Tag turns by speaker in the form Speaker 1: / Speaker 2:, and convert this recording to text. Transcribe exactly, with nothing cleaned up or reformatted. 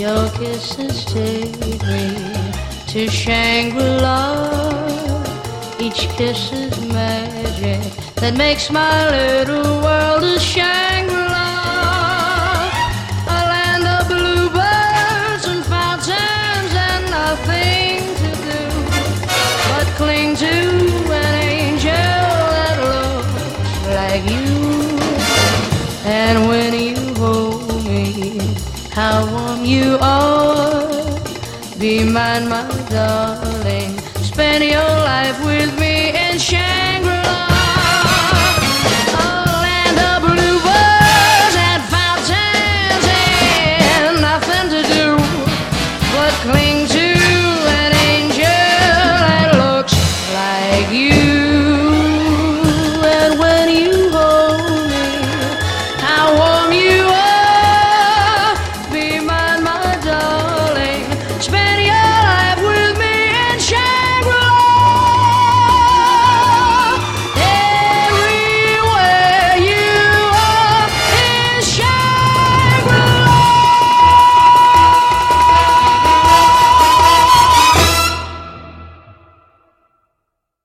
Speaker 1: Your kisses take me to Shangri-La. Each kiss is magic that makes my little world a Shangri-La. A land of bluebirds and fountains and nothing to do but cling to an angel that looks like you. And when you hold me, how warm you are. Be mine, my darling. Spend your life with me.